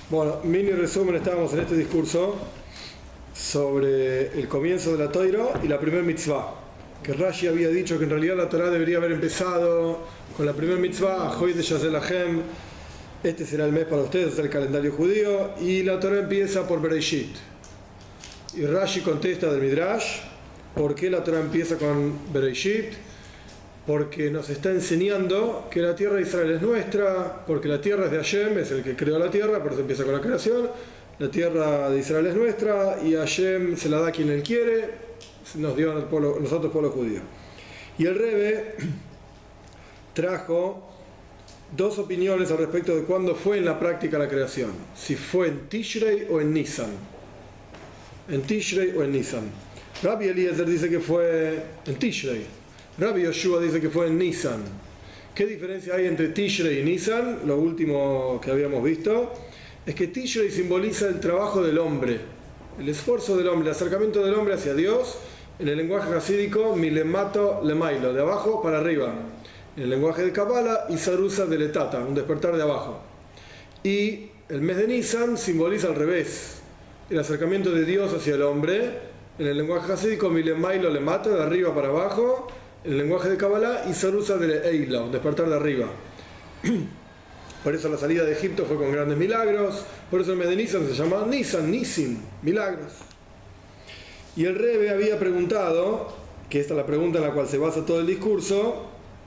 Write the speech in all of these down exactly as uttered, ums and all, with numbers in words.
Bueno, mini resumen, estábamos en este discurso sobre el comienzo de la Toiro y la primer mitzvah, que Rashi había dicho que en realidad la Torah debería haber empezado con la primer mitzvah, Hoy de Yazelachem, este será el mes para ustedes, es el calendario judío, y la Torah empieza por Bereshit. Y Rashi contesta del Midrash, ¿por qué la Torah empieza con Bereshit? Porque nos está enseñando que la tierra de Israel es nuestra, porque la tierra es de Hashem, es el que creó la tierra, por eso empieza con la creación. La tierra de Israel es nuestra y Hashem se la da a quien él quiere, nos dio a pueblo, nosotros pueblo judío. Y el Rebbe trajo dos opiniones al respecto de cuándo fue en la práctica la creación, si fue en Tishrei o en Nisan. En Tishrei o en Nisan. Rabbi Eliezer dice que fue en Tishrei. Rabbi Yoshua dice que fue en Nisan. ¿Qué diferencia hay entre Tishrei y Nisan? Lo último que habíamos visto es que Tishrei simboliza el trabajo del hombre, el esfuerzo del hombre, el acercamiento del hombre hacia Dios, en el lenguaje hasídico, milemato lemailo, de abajo para arriba. En el lenguaje de Kabbalah, Isarusa de letata, un despertar de abajo. Y el mes de Nisan simboliza al revés, el acercamiento de Dios hacia el hombre, en el lenguaje hasídico, milemailo lemata, de arriba para abajo. En el lenguaje de Kabbalah, Isarusa de Eila, un despertar de arriba. Por eso la salida de Egipto fue con grandes milagros, por eso el mes de Nisan se llama Nisan, Nisim, milagros. Y el Rebbe había preguntado, que esta es la pregunta en la cual se basa todo el discurso,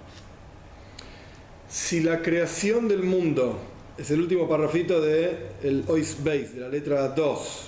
si la creación del mundo, es el último parrafito del Ois Beis, de la letra dos,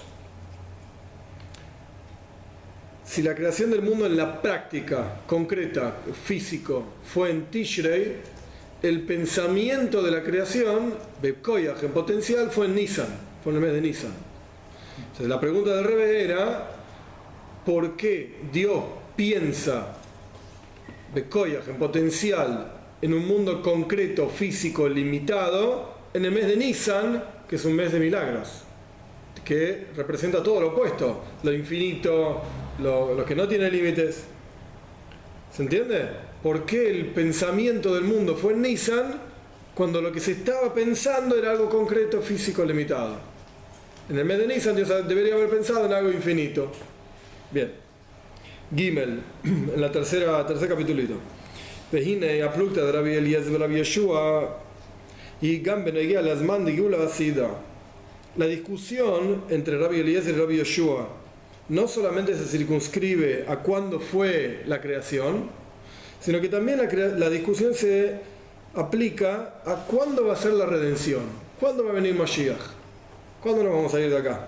si la creación del mundo en la práctica, concreta, físico, fue en Tishrei, el pensamiento de la creación, Bekoyach, en potencial, fue en Nisan, fue en el mes de Nisan. Entonces, la pregunta del Rebbe era, ¿por qué Dios piensa Bekoyach, en potencial, en un mundo concreto, físico, limitado, en el mes de Nisan, que es un mes de milagros, que representa todo lo opuesto, lo infinito, lo, lo que no tiene límites? ¿Se entiende? ¿Por qué el pensamiento del mundo fue en Nisan cuando lo que se estaba pensando era algo concreto, físico, limitado? En el mes de Nisan Dios debería haber pensado en algo infinito. Bien. Gimel, en la tercera, tercer capitulito. Vehine aplukta de Rabbi Eliezer de Rabbi Yeshua y Gamben Egia Lazman de Gula Asida. La discusión entre Rabbi Eliezer y Rabbi Yoshua no solamente se circunscribe a cuándo fue la creación, sino que también la, crea- la discusión se aplica a cuándo va a ser la redención, cuándo va a venir Mashiach, cuándo nos vamos a ir de acá.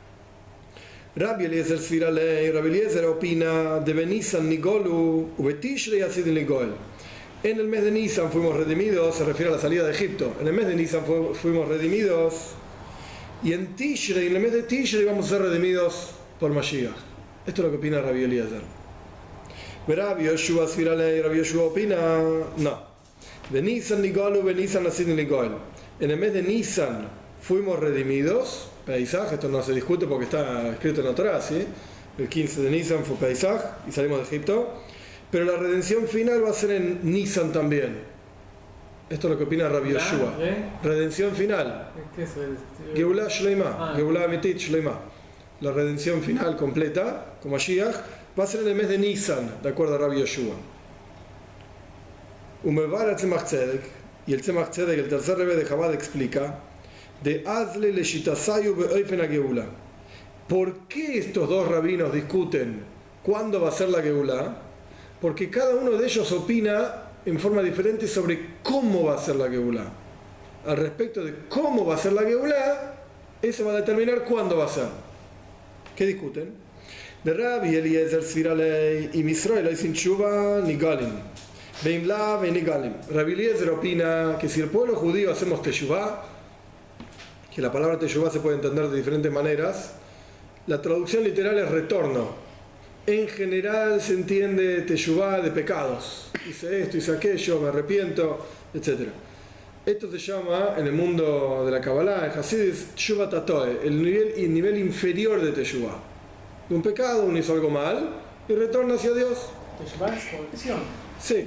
Rabbi Eliezer Sviralei, Rabbi Eliezer opina de Benisan Nigolu, Ubetishrei Asid Nigoel. En el mes de Nisan fuimos redimidos, se refiere a la salida de Egipto. En el mes de Nisan fu- fuimos redimidos. Y en Tishrei, en el mes de Tishrei, vamos a ser redimidos por Mashiach. Esto es lo que opina Rabbi Eliezer. Rabbi Yoshua Sviralei, Rabbi Yoshua opina, no. De Nisan Nigolu, de Nisan Asid Nigoel. En el mes de Nisan fuimos redimidos, Pesaj, esto no se discute porque está escrito en la Torah, ¿sí? El quince de Nisan fue Pesaj y salimos de Egipto. Pero la redención final va a ser en Nisan también. Esto es lo que opina Rabbi Yoshua. ¿Eh? Redención final. ¿Qué es eso? Geulah Shleima, Ah. Geulah Amitit Shleima. La redención final completa, como Mashiach, va a ser en el mes de Nisan, de acuerdo a Rabbi Yoshua. Umevar Tzemach Tzedek, y el Tzemach Tzedek, el tercer Rebbe de Chabad, explica, de Azle le Shitasayu be'oifen ha-Geulah. ¿Por qué estos dos rabinos discuten cuándo va a ser la Geulah? Porque cada uno de ellos opina en forma diferente sobre cómo va a ser la Geulah. Al respecto de cómo va a ser la Geulah, eso va a determinar cuándo va a ser. ¿Qué discuten? De Rabbi Eliezer Sviralei y Misrael sin Tshuva Nigalim. Beimla Nigalim. Rabbi Eliezer opina que si el pueblo judío hacemos Teshuvah, que la palabra Teshuvah se puede entender de diferentes maneras, la traducción literal es retorno. En general se entiende Teshuvah de pecados. Hice esto, hice aquello, me arrepiento, etcétera. Esto se llama, en el mundo de la Kabbalah, en Hasidis, Teshuvah Tatoe, el nivel, el nivel inferior de Teshuvah. De un pecado, uno hizo algo mal y retorna hacia Dios. Teshuvah es corrección. Sí.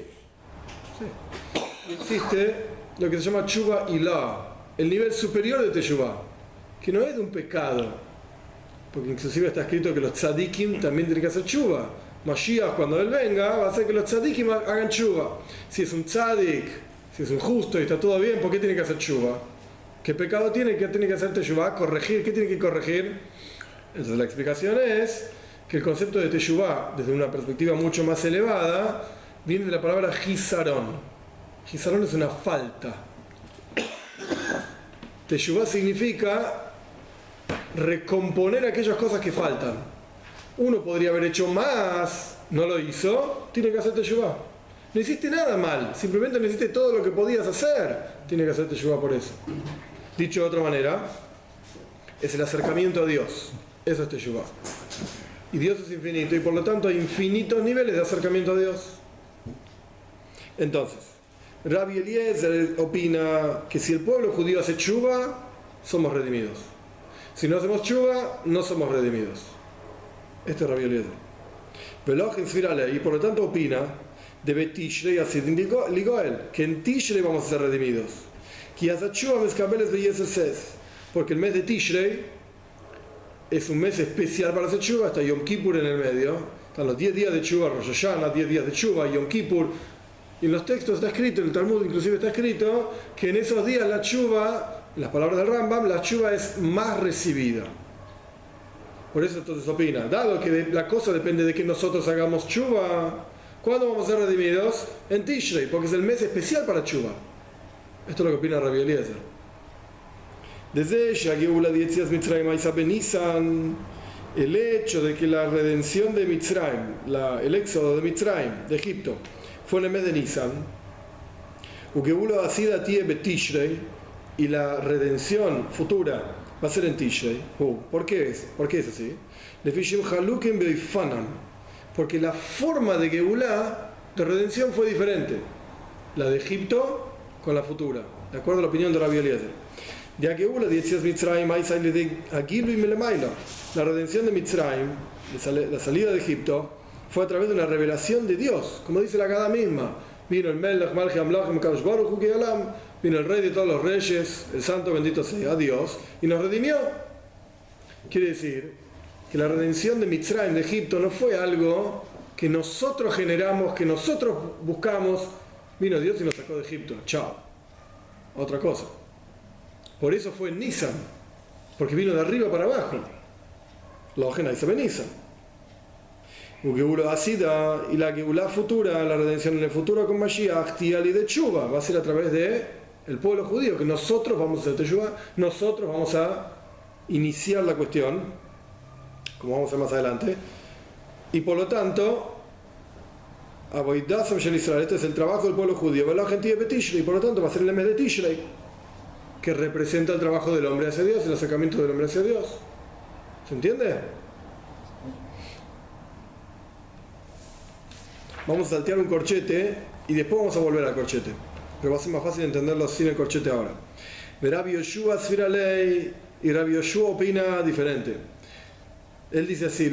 sí. Y existe lo que se llama Teshuvah Ilah, el nivel superior de Teshuvah. que no es de un pecado, porque inclusive está escrito que los tzadikim también tienen que hacer tshuva. Mashiach, cuando él venga, va a hacer que los tzadikim hagan tshuva. Si es un tzadik, si es un justo y está todo bien, ¿por qué tiene que hacer tshuva? ¿Qué pecado tiene? ¿Qué tiene que hacer teshuvah? Corregir. ¿Qué tiene que corregir? Entonces la explicación es que el concepto de teshuvah, desde una perspectiva mucho más elevada, viene de la palabra hisaron. Hisaron es una falta. Teshuvah significa recomponer aquellas cosas que faltan. Uno podría haber hecho más, no lo hizo, tiene que hacer teshuvah. No hiciste nada mal, simplemente no hiciste todo lo que podías hacer, tiene que hacer teshuvah por eso. Dicho de otra manera, es el acercamiento a Dios. Eso es teshuvah. Y Dios es infinito y por lo tanto hay infinitos niveles de acercamiento a Dios. Entonces, Rabbi Eliezer opina que si el pueblo judío hace teshuvah, somos redimidos. Si no hacemos teshuvah, no somos redimidos. Este es Rabbi Eliezer. Y por lo tanto opina de Tishrei Asidim Ligoel, que en Tishrei vamos a ser redimidos. Porque el mes de Tishrei es un mes especial para hacer teshuvah, está Yom Kippur en el medio, están los diez días de teshuvah, Rosh Hashanah, diez días de teshuvah, Yom Kippur. Y en los textos está escrito, en el Talmud inclusive está escrito, que en esos días la teshuvah, en las palabras del Rambam, la teshuvah es más recibida. Por eso entonces opina, dado que la cosa depende de que nosotros hagamos teshuvah, ¿cuándo vamos a ser redimidos? En Tishrei, porque es el mes especial para teshuvah. Esto es lo que opina Rabbi Eliezer. Desde Shageulah de Yetzias Mitzrayim Aisa Benisan, el hecho de que la redención de Mitzrayim, la, el éxodo de Mitzrayim, de Egipto, fue en el mes de Nisan, Ugeulah Asida Tie Betishrei, y la redención futura va a ser en Tishrei. Uh, ¿Por qué es? ¿Por qué es así? Porque la forma de Geulah, de redención, fue diferente. La de Egipto con la futura, de acuerdo a la opinión de Rabbi Eliezer. De Geulah de Yetzias Mitzrayim Aisa de Agilu y Melemaila. La redención de Mitzrayim, la salida de Egipto, fue a través de una revelación de Dios, como dice la Gadá misma. Vino el Melech Malchi Amlachim Kadosh Baruch Hu Ge'olam, vino el Rey de todos los reyes, el Santo bendito sea Dios, y nos redimió. Quiere decir que la redención de Mitzrayim, de Egipto, no fue algo que nosotros generamos, que nosotros buscamos. Vino Dios y nos sacó de Egipto. Chao. Otra cosa. Por eso fue en Nisan, porque vino de arriba para abajo. La ojena dice Nisan. Y la Geulah futura, la redención en el futuro con Mashiach, Tiali de Teshuvah, va a ser a través de el pueblo judío, que nosotros vamos a hacer Teshuvah, nosotros vamos a iniciar la cuestión, como vamos a ver más adelante, y por lo tanto, este es el trabajo del pueblo judío, y por lo tanto va a ser el mes de Tishrei, que representa el trabajo del hombre hacia Dios, el acercamiento del hombre hacia Dios. ¿Se entiende? Vamos a saltear un corchete y después vamos a volver al corchete, pero va a ser más fácil entenderlo sin el corchete ahora. Rabbi Yoshua Sfiralei, y Rabbi Yoshua opina diferente. Él dice así: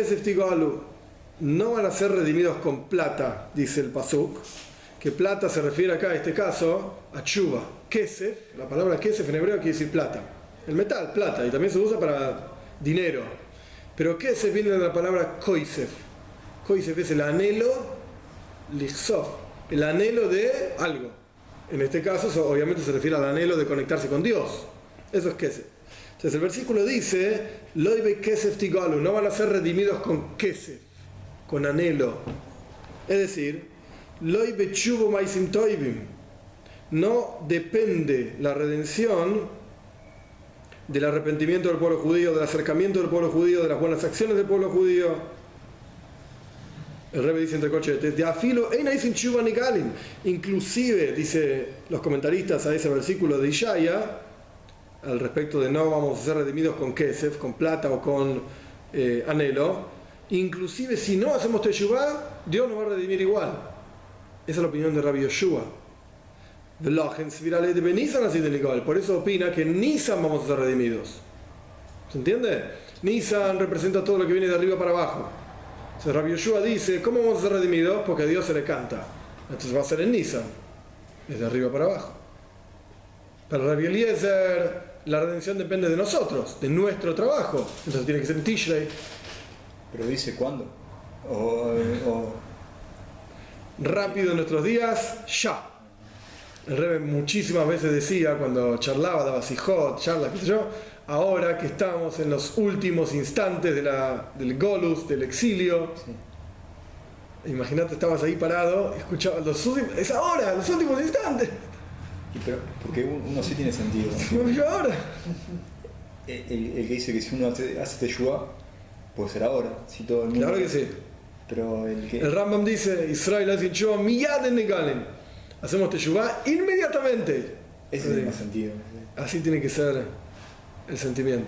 no van a ser redimidos con plata, dice el pasuk, que plata se refiere acá en este caso a tshuva. Kesef, la palabra kesef en hebreo quiere decir plata, el metal, plata, y también se usa para dinero, pero kesef viene de la palabra koisef. Koisef es el anhelo, lichsof, el anhelo de algo. En este caso obviamente se refiere al anhelo de conectarse con Dios. Eso es kesef. Entonces el versículo dice: Loibe kesef tigalu, no van a ser redimidos con kesef, con anhelo. Es decir, Loibe tshuvo maisim toivim, no depende la redención del arrepentimiento del pueblo judío, del acercamiento del pueblo judío, de las buenas acciones del pueblo judío. El Rebbe dice entre corchetes, de afilo sin tshuva ni galim, inclusive, dice los comentaristas a ese versículo de Ishaya, al respecto de no vamos a ser redimidos con kesef, con plata o con eh, anhelo, inclusive si no hacemos teshuvah, Dios nos va a redimir igual. Esa es la opinión de Rabbi Yoshua. Por eso opina que en Nisan vamos a ser redimidos. ¿Se entiende? Nisan representa todo lo que viene de arriba para abajo. Entonces Rabbi Yoshua dice: ¿cómo vamos a ser redimidos? Porque a Dios se le canta. Entonces va a ser en Nisan, es de arriba para abajo. Para Rabbi Eliezer la redención depende de nosotros, de nuestro trabajo. Entonces tiene que ser en Tishrei. ¿Pero dice cuándo? O, o... Rápido en nuestros días, ya. El Rebbe muchísimas veces decía, cuando charlaba, daba sijot, charlas, qué sé yo, ahora que estamos en los últimos instantes de la, del Golus, del exilio. Sí. Imagínate, estabas ahí parado, escuchabas los últimos, es ahora, los últimos instantes. Y pero, porque uno sí tiene sentido. ¿No? Yo ahora. El, el, el que dice que si uno hace, hace teshuvah, puede ser ahora. Si todo el mundo... Claro que sí. Pero el que... El Rambam dice, Israel hace teshuvah miyad en negalen. Hacemos teshuvah inmediatamente. Ese tiene más sentido. Así tiene que ser el sentimiento.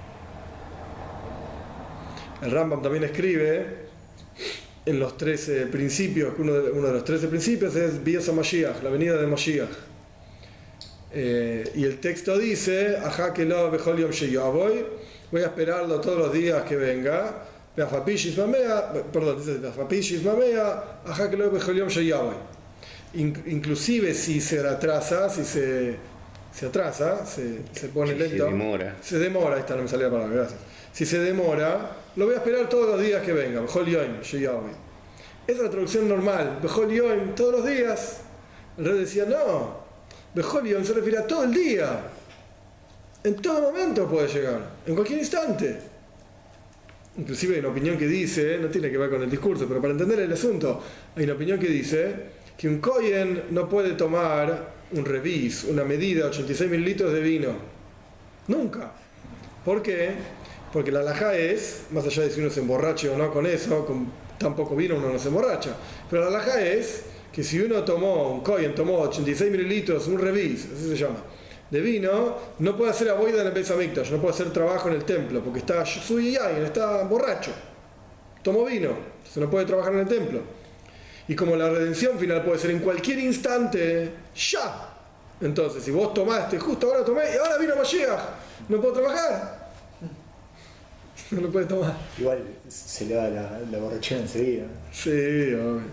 El Rambam también escribe en los trece principios, uno de, uno de los trece principios es Bias HaMashiach, la venida de Mashiach. Eh, y el texto dice, Ajá que lo bechol yom sheyaboy, voy a esperarlo todos los días que venga. Perdón, dice Ajá que lo bechol yom sheyaboy. Inclusive si se atrasa, si se, se atrasa, se, se pone si lento, se demora. se demora, ahí está, no me salía la palabra, gracias. Si se demora, lo voy a esperar todos los días que venga. Bechol yom sheyaboy. Esa es la traducción normal. Bechol yom, todos los días. El rey decía, no. Bechol yom se refiere a todo el día. En todo momento puede llegar, en cualquier instante. Inclusive hay una opinión que dice, no tiene que ver con el discurso, pero para entender el asunto, hay una opinión que dice que un kohen no puede tomar un revis, una medida, ochenta y seis mililitros de vino. Nunca. ¿Por qué? Porque la halajá es, más allá de si uno se emborrache o no con eso, con tan poco vino uno no se emborracha, pero la halajá es que si uno tomó, un kohen tomó ochenta y seis mililitros, un revis, así se llama, de vino, no puede hacer aboida en el Beis Hamikdash, no puede hacer trabajo en el templo, porque está suyiyayin, está borracho, tomó vino, entonces no puede trabajar en el templo. Y como la redención final puede ser en cualquier instante, ya. Entonces, si vos tomaste, justo ahora tomé, y ahora vino Mashiach, no puedo trabajar. No lo puedes tomar. Igual se le da la, la borrachera enseguida. Sí, obvio.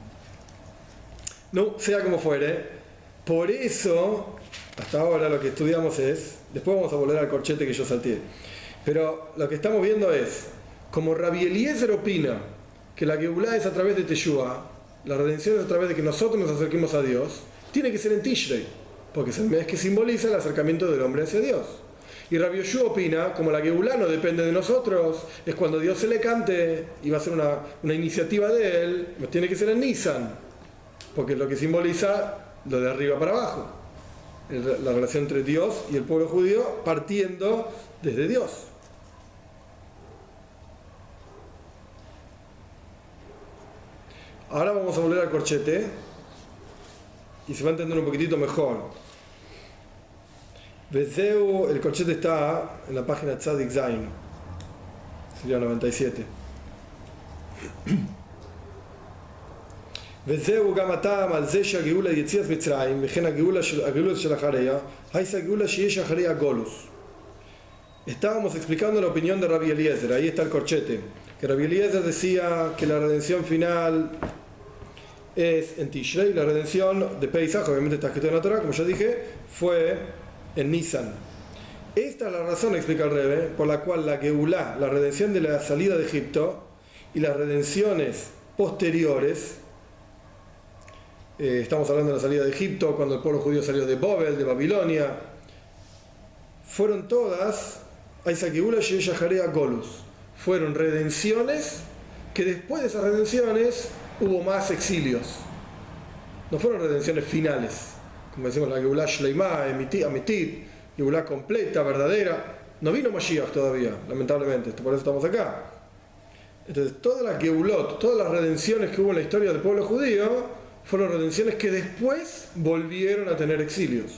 No, sea como fuere, por eso, hasta ahora lo que estudiamos es, después vamos a volver al corchete que yo salté, pero lo que estamos viendo es, como Rabbi Eliezer opina que la Geulá es a través de Teshuvah, la redención es a través de que nosotros nos acerquemos a Dios, tiene que ser en Tishrei, porque es el mes que simboliza el acercamiento del hombre hacia Dios. Y Rabbi Yoshua opina, como la Geulá no depende de nosotros, es cuando Dios se le cante y va a ser una, una iniciativa de él, tiene que ser en Nisan, porque es lo que simboliza lo de arriba para abajo, la relación entre Dios y el pueblo judío partiendo desde Dios. Ahora vamos a volver al corchete y se va a entender un poquitito mejor. Vezeu, el corchete está en la página Tzadik Zain, sería noventa y siete. וזהו גם הטעם על זה שהגאולה יציאת מצרים וכן הגאולה של, הגאולה של אחריה הייתה הגאולה שיש אחריה גולוס. Estábamos explicando la opinión de Rabbi Eliezer, ahí está el corchete, que Rabbi Eliezer decía que la redención final es en Tishrei, la redención de Pesach, obviamente está escrito en la Torah, como ya dije, fue en Nisan. Esta es la razón, explica el Rebbe, por la cual la Geulá, la redención de la salida de Egipto y las redenciones posteriores, eh, estamos hablando de la salida de Egipto, cuando el pueblo judío salió de Babel, de Babilonia, fueron todas fueron redenciones que después de esas redenciones hubo más exilios. No fueron redenciones finales, como decimos la Geulá Shleimá, Amitit, Geulá completa, verdadera. No vino Mashiach todavía, lamentablemente, por eso estamos acá. Entonces, todas las Geulot, todas las redenciones que hubo en la historia del pueblo judío fueron redenciones que después volvieron a tener exilios.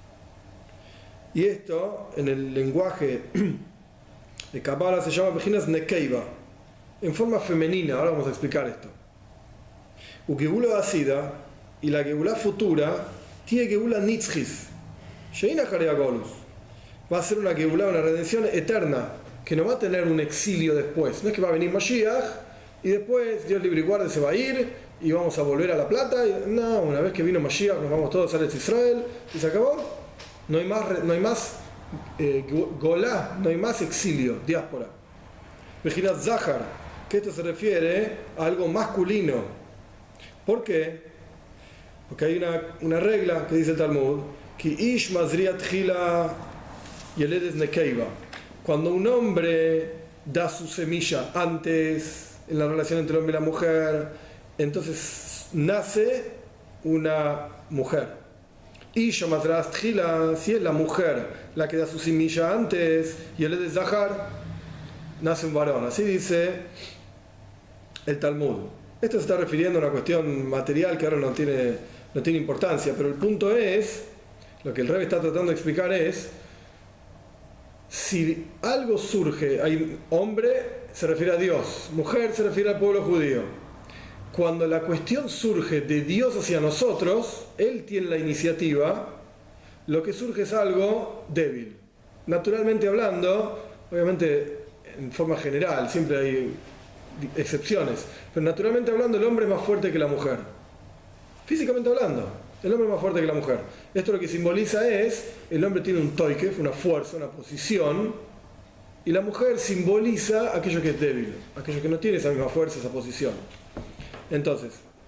Y esto, en el lenguaje de Kabbalah, se llama Bejinas Nekeiva, en forma femenina. Ahora vamos a explicar esto. Ugeula Asida y la Geula futura tiene Geula Nitzchis, Sheina Jarea Golus. Va a ser una Geula, una redención eterna, que no va a tener un exilio después. No es que va a venir Mashiach y después Dios libre y guarde se va a ir y vamos a volver a la plata. No, una vez que vino Mashiach nos vamos todos a Eretz Israel y se acabó. No hay más, no hay más eh, Golá, no hay más exilio, diáspora. Vejirat Zahar, que esto se refiere a algo masculino. ¿Por qué? Porque hay una, una regla que dice el Talmud, que Ish Mazriat Hila Yeledes Nekeiva. Cuando un hombre da su semilla antes en la relación entre el hombre y la mujer, entonces nace una mujer. Isha Mazriat Hila, si es la mujer la que da su semilla antes, Yeledes Zahar, nace un varón. Así dice el Talmud. Esto se está refiriendo a una cuestión material que ahora no tiene, no tiene importancia, pero el punto es, lo que el Rebbe está tratando de explicar es, si algo surge, hay hombre se refiere a Dios, mujer se refiere al pueblo judío. Cuando la cuestión surge de Dios hacia nosotros, Él tiene la iniciativa, lo que surge es algo débil. Naturalmente hablando, obviamente en forma general, siempre hay excepciones, pero naturalmente hablando el hombre es más fuerte que la mujer. Físicamente hablando, el hombre es más fuerte que la mujer. Esto lo que simboliza es, el hombre tiene un toikef, una fuerza, una posición, y la mujer simboliza aquello que es débil, aquello que no tiene esa misma fuerza, esa posición. Entonces,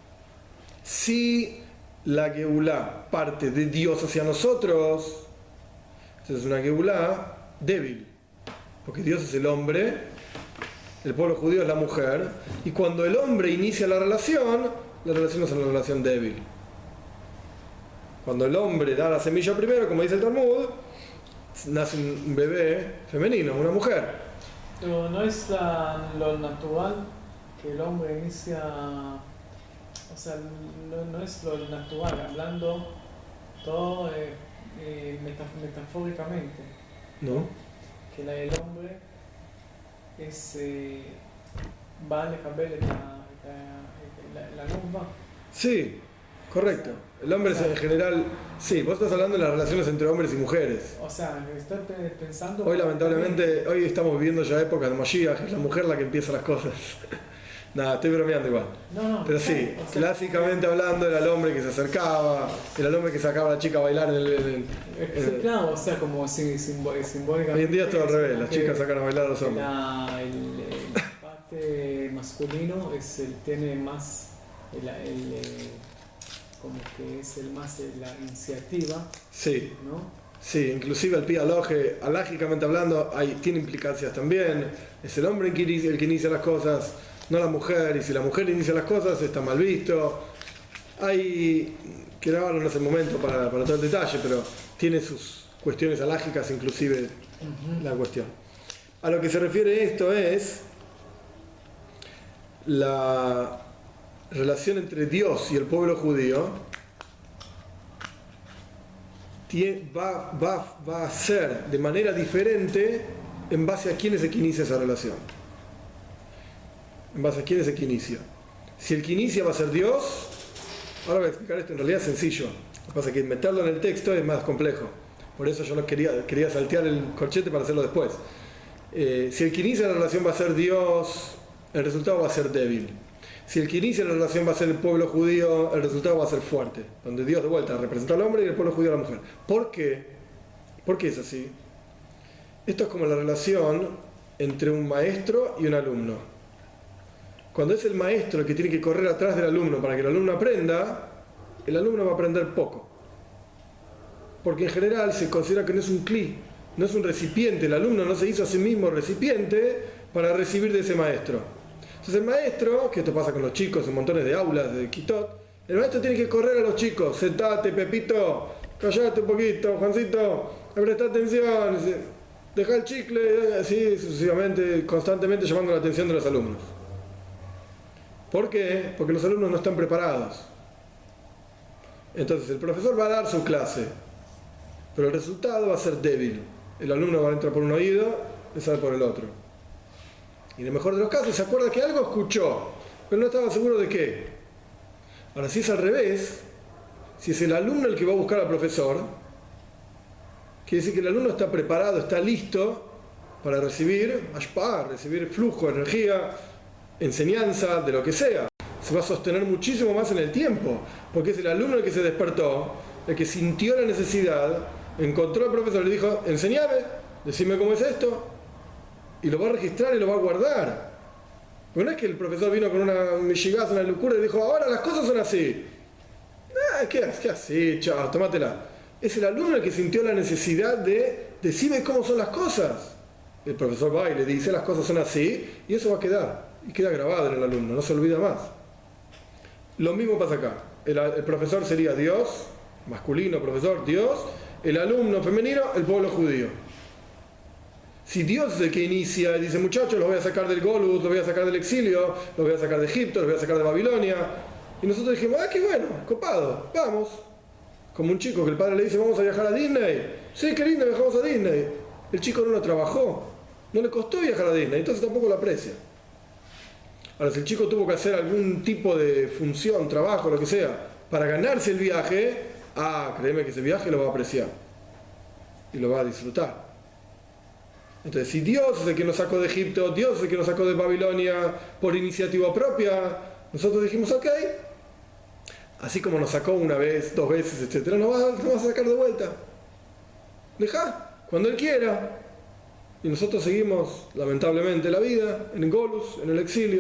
si la Geulá parte de Dios hacia nosotros, entonces es una Geulá débil, porque Dios es el hombre, el pueblo judío es la mujer, y cuando el hombre inicia la relación, la relación es una relación débil. Cuando el hombre da la semilla primero, como dice el Talmud, nace un bebé femenino, una mujer. Pero no es la, lo natural que el hombre inicia, o sea, no, no es lo natural, hablando todo eh, eh, metafóricamente. ¿No? Que la, el hombre es, eh, va a dejar la, la, la nubia. Sí, correcto. El hombre es en general, sí, vos estás hablando de las relaciones entre hombres y mujeres. O sea, estoy pensando... Hoy lamentablemente, hoy estamos viviendo ya épocas de Mashiach, es la mujer la que empieza las cosas. Nada, estoy bromeando igual. No, no, pero sí, o sea, clásicamente hablando era el hombre que se acercaba, era el hombre que sacaba a la chica a bailar en el... En el, en sí, el claro, o sea, como simbólicamente... Hoy en día es todo al revés, las chicas sacan a bailar a los hombres. La, el, el parte masculino es el, tiene más... El, el, como que es el más la iniciativa, sí, ¿no? Sí, inclusive el pi aloje, alágicamente hablando, hay, tiene implicancias también. Es el hombre el que, inicia, el que inicia las cosas, no la mujer, y si la mujer inicia las cosas está mal visto. Hay, que ahora no es el momento para, para todo el detalle, pero tiene sus cuestiones alágicas inclusive uh-huh. La cuestión. A lo que se refiere esto es la relación entre Dios y el pueblo judío va, va, va a ser de manera diferente en base a quién es el que inicia esa relación. En base a quién es el que inicia. Si el que inicia va a ser Dios, ahora voy a explicar esto, en realidad es sencillo. Lo que pasa es que meterlo en el texto es más complejo. Por eso yo no quería, quería saltear el corchete para hacerlo después. Eh, si el que inicia la relación va a ser Dios, el resultado va a ser débil. Si el que inicia la relación va a ser el pueblo judío, el resultado va a ser fuerte, donde Dios de vuelta representa al hombre y el pueblo judío a la mujer. ¿Por qué? ¿Por qué es así? Esto es como la relación entre un maestro y un alumno. Cuando es el maestro el que tiene que correr atrás del alumno para que el alumno aprenda, el alumno va a aprender poco. Porque en general se considera que no es un cli, no es un recipiente, el alumno no se hizo a sí mismo recipiente para recibir de ese maestro. Entonces el maestro, que esto pasa con los chicos en montones de aulas de Quitot, el maestro tiene que correr a los chicos, sentate Pepito, callate un poquito, Juancito, presta atención, deja el chicle, así sucesivamente, constantemente llamando la atención de los alumnos. ¿Por qué? Porque los alumnos no están preparados. Entonces el profesor va a dar su clase, pero el resultado va a ser débil. El alumno va a entrar por un oído y sale por el otro. Y en el mejor de los casos se acuerda que algo escuchó, pero no estaba seguro de qué. Ahora, si es al revés, si es el alumno el que va a buscar al profesor, quiere decir que el alumno está preparado, está listo para recibir ashpah, recibir flujo, energía, enseñanza, de lo que sea. Se va a sostener muchísimo más en el tiempo, porque es el alumno el que se despertó, el que sintió la necesidad Encontró al profesor, le dijo, enseñame, decime cómo es esto, y lo va a registrar y lo va a guardar. Porque no es que el profesor vino con una michigazo, una locura y dijo, ahora las cosas son así. Ah, ¿qué, qué así? Chao, tómatela. Es el alumno el que sintió la necesidad de decirme cómo son las cosas. El profesor va y le dice, las cosas son así, y eso va a quedar. Y queda grabado en el alumno, no se olvida más. Lo mismo pasa acá. El, el profesor sería Dios, masculino, profesor, Dios. El alumno femenino, el pueblo judío. Si Dios es el que inicia y dice, muchachos, los voy a sacar del Golus, los voy a sacar del exilio, los voy a sacar de Egipto, los voy a sacar de Babilonia. Y nosotros dijimos, ah, qué bueno, copado, vamos. Como un chico que el padre le dice, vamos a viajar a Disney. Sí, qué lindo, viajamos a Disney. El chico no lo trabajó, no le costó viajar a Disney, entonces tampoco lo aprecia. Ahora, si el chico tuvo que hacer algún tipo de función, trabajo, lo que sea, para ganarse el viaje, ah, créeme que ese viaje lo va a apreciar. Y lo va a disfrutar. Entonces, si Dios es el que nos sacó de Egipto, Dios es el que nos sacó de Babilonia por iniciativa propia, nosotros dijimos, ok, así como nos sacó una vez, dos veces, etcétera, nos va, nos va a sacar de vuelta. Deja, cuando Él quiera. Y nosotros seguimos, lamentablemente, la vida en Golus, en el exilio.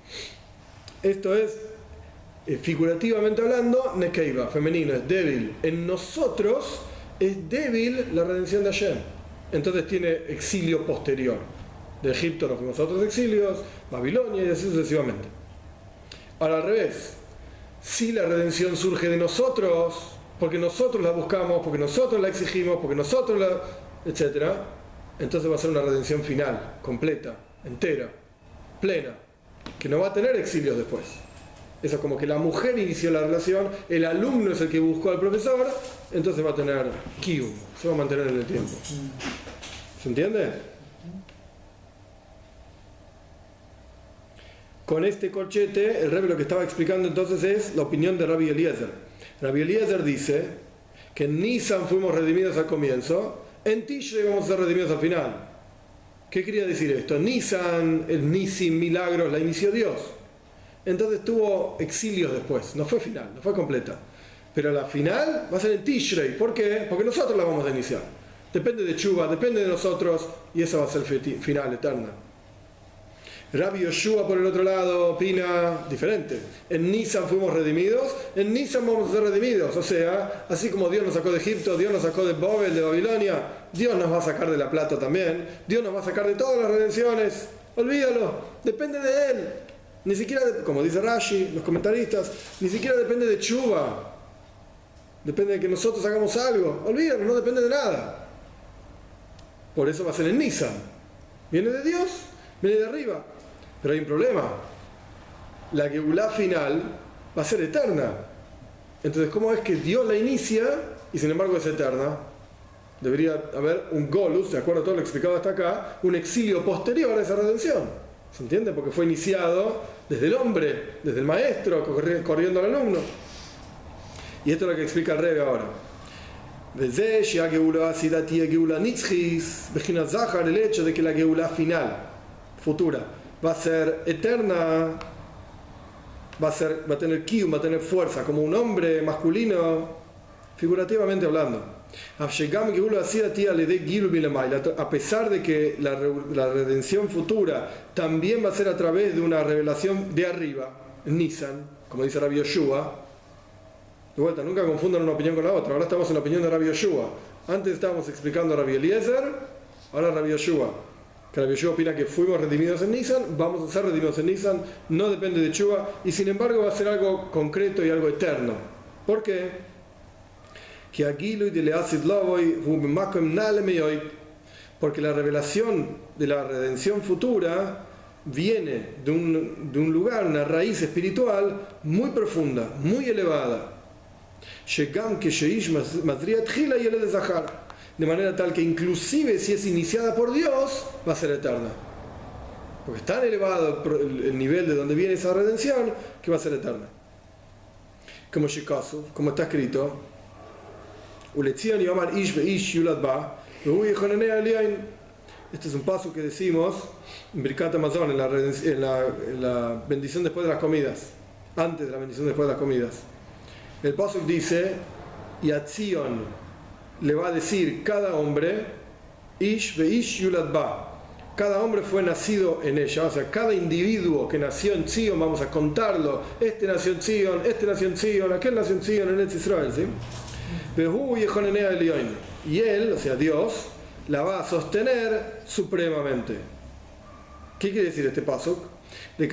Esto es, eh, figurativamente hablando, Nekeiva, femenino, es débil. En nosotros es débil la redención de Hashem. Entonces tiene exilio posterior. De Egipto nos fuimos a otros exilios, Babilonia y así sucesivamente. Ahora al revés, si la redención surge de nosotros, porque nosotros la buscamos, porque nosotros la exigimos, porque nosotros la... etcétera, entonces va a ser una redención final, completa, entera, plena, que no va a tener exilios después. Eso es como que la mujer inició la relación, el alumno es el que buscó al profesor, entonces va a tener kiyum, se va a mantener en el tiempo. ¿Se entiende? Con este corchete, el Rebbe lo que estaba explicando entonces es la opinión de Rabbi Eliezer. Rabbi Eliezer dice que en Nisan fuimos redimidos al comienzo, en Tishrei vamos a ser redimidos al final. ¿Qué quería decir esto? Nisan, el Nisim, milagros, la inició Dios. Entonces tuvo exilios después, no fue final, no fue completa. Pero la final va a ser en Tishrei. ¿Por qué? Porque nosotros la vamos a iniciar. Depende de Chuba, depende de nosotros, y esa va a ser final, eterna. Rabbi Yoshua, por el otro lado, opina diferente. En Nisan fuimos redimidos, en Nisan vamos a ser redimidos. O sea, así como Dios nos sacó de Egipto, Dios nos sacó de Babel, de Babilonia, Dios nos va a sacar de la plata también, Dios nos va a sacar de todas las redenciones. Olvídalo, depende de Él. Ni siquiera, de, como dice Rashi, los comentaristas, ni siquiera depende de Chuba. Depende de que nosotros hagamos algo. Olvídalo, no depende de nada. Por eso va a ser en Nisan. Viene de Dios, viene de arriba. Pero hay un problema. La Geulá final va a ser eterna. Entonces, ¿cómo es que Dios la inicia y sin embargo es eterna? Debería haber un Golus, de acuerdo a todo lo explicado hasta acá, un exilio posterior a esa redención. ¿Se entiende? Porque fue iniciado desde el hombre, desde el maestro, corriendo al alumno. Y esto es lo que explica el Rebbe ahora. Desde ya Geulá Sidatía Geulá Nitzchis, Bejina Zahar, el hecho de que la Geulá final, futura, va a ser eterna, va a, ser, va a tener kiyum, va a tener fuerza, como un hombre masculino, figurativamente hablando. A pesar de que la, la redención futura también va a ser a través de una revelación de arriba, Nisan, como dice Rabbi Yoshua. De vuelta, nunca confundan una opinión con la otra. Ahora estamos en la opinión de Rabbi Yoshua. Antes estábamos explicando a Rabbi Eliezer, ahora Rabbi Yoshua. Que Rabbi Yoshua opina que fuimos redimidos en Nisan, vamos a ser redimidos en Nisan, no depende de Chuba, y sin embargo va a ser algo concreto y algo eterno. ¿Por qué? Porque la revelación de la redención futura viene de un, de un lugar, una raíz espiritual muy profunda, muy elevada. De manera tal que inclusive si es iniciada por Dios, va a ser eterna. Porque es tan elevado el nivel de donde viene esa redención que va a ser eterna. Como Shikasu, como está escrito, este es un paso que decimos en Birkat Hamazon, en la, en, la, en la bendición después de las comidas, antes de la bendición después de las comidas. El paso dice, Yatzion le va a decir cada hombre, Ish veish yulad ba. Cada hombre fue nacido en ella, o sea, cada individuo que nació en Zion, vamos a contarlo, este nació en Zion, este nació en Zion, aquel nació en Zion, en Eretz Israel, ¿sí? Y él, o sea, Dios, la va a sostener supremamente. ¿Qué quiere decir este pasuk? De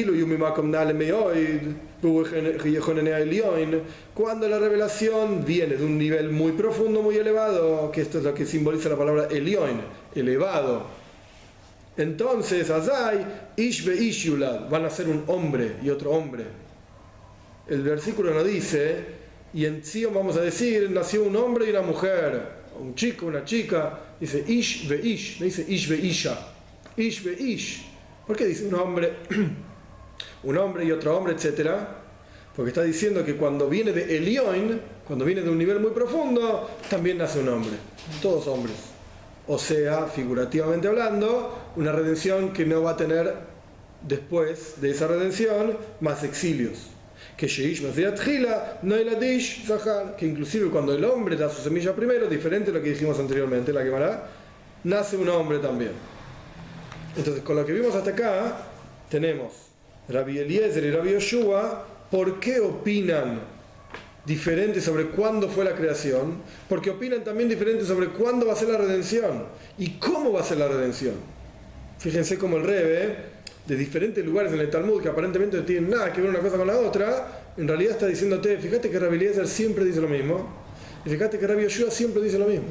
cuando la revelación viene de un nivel muy profundo, muy elevado, que esto es lo que simboliza la palabra Elyon, elevado. Entonces, Azai, Ish ve Ish yulad, van a ser un hombre y otro hombre. El versículo nos dice, y en Zion vamos a decir, nació un hombre y una mujer, un chico, una chica, dice Ish ve Ish, no dice Ish ve Isha, Ish ve Ish. ¿Por qué dice un hombre, un hombre y otro hombre, etcétera? Porque está diciendo que cuando viene de Elyon, cuando viene de un nivel muy profundo, también nace un hombre, todos hombres. O sea, figurativamente hablando, una redención que no va a tener después de esa redención más exilios. Que Sheish Masiat Gila, no el Adish Zahar, que inclusive cuando el hombre da su semilla primero, diferente a lo que dijimos anteriormente, la Gemara, nace un hombre también. Entonces, con lo que vimos hasta acá, tenemos Rabbi Eliezer y Rabbi Yoshua, ¿por qué opinan diferente sobre cuándo fue la creación? Porque opinan también diferente sobre cuándo va a ser la redención y cómo va a ser la redención. Fíjense cómo el Rebbe, de diferentes lugares en el Talmud que aparentemente no tienen nada que ver una cosa con la otra, en realidad está diciéndote, fíjate que Rabbi Eliezer siempre dice lo mismo y fíjate que Rabbi Yoshua siempre dice lo mismo.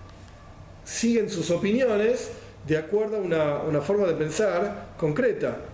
Siguen sus opiniones de acuerdo a una, una forma de pensar concreta.